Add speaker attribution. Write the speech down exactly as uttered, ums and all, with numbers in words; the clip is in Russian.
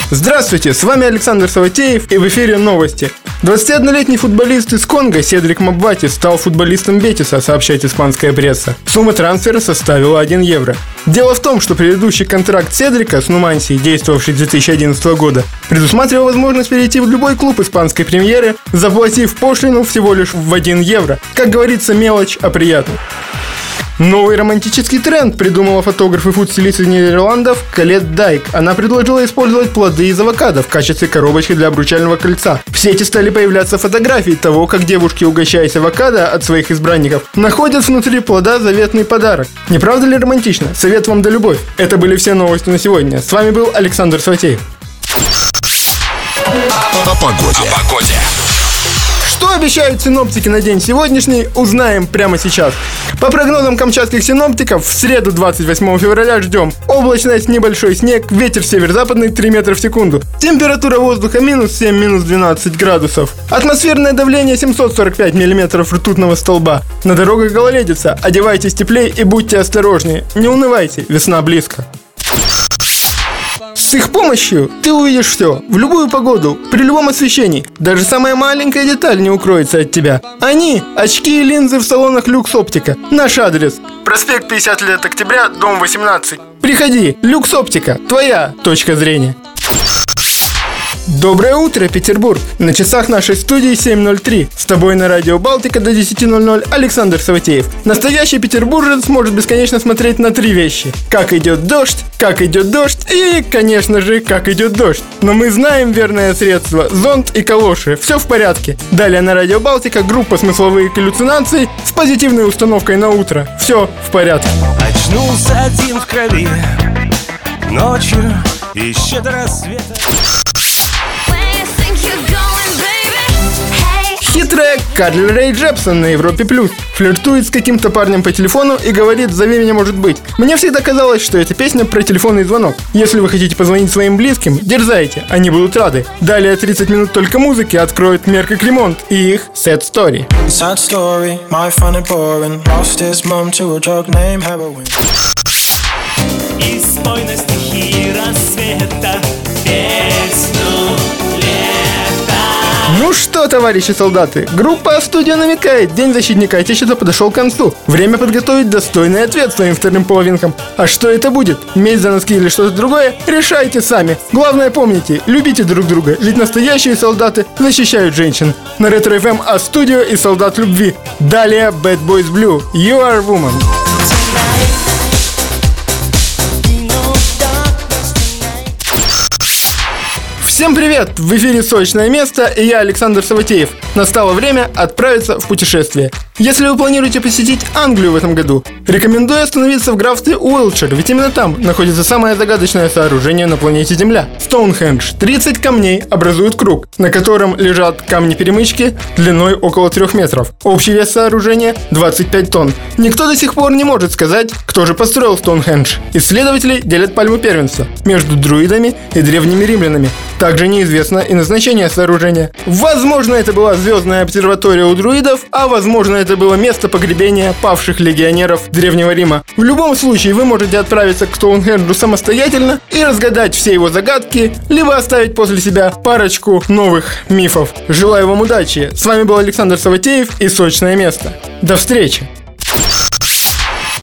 Speaker 1: Здравствуйте, с вами Александр Саватеев, и в эфире новости. двадцатиоднолетний футболист из Конго Седрик Мабвати стал футболистом Бетиса, сообщает испанская пресса. Сумма трансфера составила один евро. Дело в том, что предыдущий контракт Седрика с Нумансией, действовавший с две тысячи одиннадцатого года, предусматривал возможность перейти в любой клуб испанской премьеры, заплатив пошлину всего лишь в один евро. Как говорится, мелочь, а приятно. Новый романтический тренд придумала фотограф и фуд-стилист из Нидерландов Колет Дайк. Она предложила использовать плоды из авокадо в качестве коробочки для обручального кольца. В сети стали появляться фотографии того, как девушки, угощаясь авокадо от своих избранников, находят внутри плода заветный подарок. Не правда ли романтично? Совет вам да любовь. Это были все новости на сегодня. С вами был Александр Саватеев.
Speaker 2: О погоде. О погоде.
Speaker 1: Что обещают синоптики на день сегодняшний, узнаем прямо сейчас. По прогнозам камчатских синоптиков, в среду двадцать восьмого февраля ждем облачность, небольшой снег, ветер северо-западный три метра в секунду. Температура воздуха минус семь, минус двенадцать градусов. Атмосферное давление семьсот сорок пять миллиметров ртутного столба. На дорогах гололедица, одевайтесь теплее и будьте осторожнее. Не унывайте, весна близко. С их помощью ты увидишь все, в любую погоду, при любом освещении. Даже самая маленькая деталь не укроется от тебя. Они – очки и линзы в салонах Люкс Оптика. Наш адрес – проспект пятьдесят лет октября, дом восемнадцать. Приходи, Люкс Оптика, твоя точка зрения. Доброе утро, Петербург! На часах нашей студии семь ноль три. С тобой на радио Балтика до десяти ноль ноль Александр Саватеев. Настоящий петербуржец может бесконечно смотреть на три вещи. Как идет дождь, как идет дождь и, конечно же, как идет дождь. Но мы знаем верное средство – зонт и калоши. Все в порядке. Далее на радио Балтика группа «Смысловые галлюцинации» с позитивной установкой на утро. Все в порядке.
Speaker 3: Очнулся один в крови ночью еще до рассвета.
Speaker 1: Хитрая Карли Рэй Джепсон на Европе Плюс флиртует с каким-то парнем по телефону и говорит: «Зови меня, может быть». Мне всегда казалось, что эта песня про телефонный звонок. Если вы хотите позвонить своим близким, дерзайте, они будут рады. Далее тридцать минут только музыки откроет Мерк и Кремонт и их Sad Story.
Speaker 4: Sad story, my fun and boring. Lost his mum to a drug named heroin.
Speaker 3: И спой на стихи рассвета песню.
Speaker 1: Ну что, товарищи солдаты, группа «Студия» намекает, День защитника Отечества подошел к концу. Время подготовить достойный ответ своим вторым половинкам. А что это будет? Месть за носки или что-то другое? Решайте сами. Главное помните, любите друг друга, ведь настоящие солдаты защищают женщин. На Ретро эф эм «А Студио» и «Солдат любви». Далее Bad Boys Blue, You Are Woman. Всем привет! В эфире «Сочное место» и я, Александр Саватеев. Настало время отправиться в путешествие. Если вы планируете посетить Англию в этом году, рекомендую остановиться в графстве Уилтшир, ведь именно там находится самое загадочное сооружение на планете Земля – Стоунхендж. тридцать камней образуют круг, на котором лежат камни-перемычки длиной около трех метров. Общий вес сооружения – двадцать пять тонн. Никто до сих пор не может сказать, кто же построил Стоунхендж. Исследователи делят пальму первенства между друидами и древними римлянами. Также неизвестно и назначение сооружения. Возможно, это была звездная обсерватория у друидов, а возможно, это было место погребения павших легионеров Древнего Рима. В любом случае, вы можете отправиться к Стоунхенджу самостоятельно и разгадать все его загадки, либо оставить после себя парочку новых мифов. Желаю вам удачи. С вами был Александр Саватеев и «Сочное место». До встречи!